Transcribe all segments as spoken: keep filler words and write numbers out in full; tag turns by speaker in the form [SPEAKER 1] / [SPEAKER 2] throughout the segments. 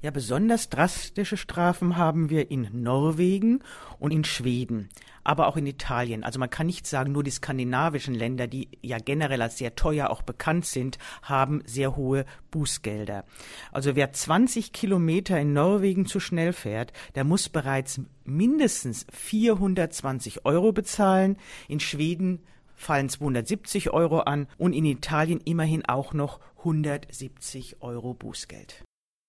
[SPEAKER 1] Ja, besonders drastische Strafen haben wir in Norwegen und in Schweden, aber auch in Italien. Also man kann nicht sagen, nur die skandinavischen Länder, die ja generell als sehr teuer auch bekannt sind, haben sehr hohe Bußgelder. Also wer zwanzig Kilometer in Norwegen zu schnell fährt, der muss bereits mindestens vierhundertzwanzig Euro bezahlen. In Schweden fallen zweihundertsiebzig Euro an und in Italien immerhin auch noch hundertsiebzig Euro Bußgeld.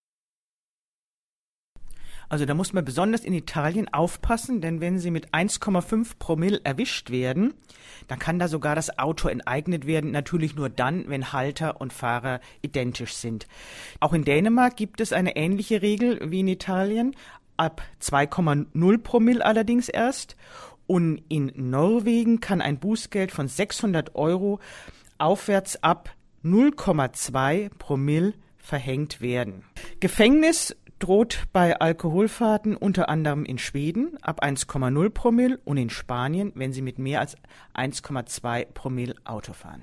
[SPEAKER 1] Also da muss man besonders in Italien aufpassen, denn wenn Sie mit eins Komma fünf Promille erwischt werden, dann kann da sogar das Auto enteignet werden, natürlich nur dann, wenn Halter und Fahrer identisch sind. Auch in Dänemark gibt es eine ähnliche Regel wie in Italien, ab zwei Komma null Promille allerdings erst. Und in Norwegen kann ein Bußgeld von sechshundert Euro aufwärts ab null Komma zwei Promille verhängt werden. Gefängnis droht bei Alkoholfahrten unter anderem in Schweden ab eins Komma null Promille und in Spanien, wenn Sie mit mehr als eins Komma zwei Promille Auto fahren.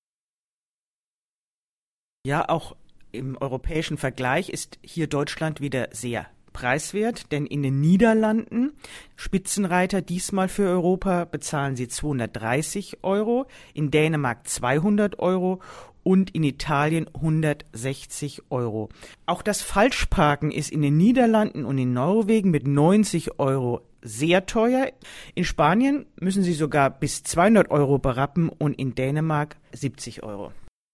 [SPEAKER 1] Ja, auch im europäischen Vergleich ist hier Deutschland wieder sehr preiswert, denn in den Niederlanden, Spitzenreiter diesmal für Europa, bezahlen Sie zweihundertdreißig Euro, in Dänemark zweihundert Euro und in Italien hundertsechzig Euro. Auch das Falschparken ist in den Niederlanden und in Norwegen mit neunzig Euro sehr teuer. In Spanien müssen Sie sogar bis zweihundert Euro berappen und in Dänemark siebzig Euro.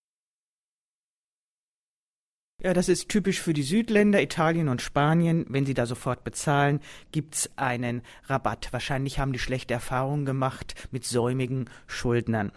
[SPEAKER 1] Ja, das ist typisch für die Südländer, Italien und Spanien. Wenn Sie da sofort bezahlen, gibt's einen Rabatt. Wahrscheinlich haben die schlechte Erfahrungen gemacht mit säumigen Schuldnern.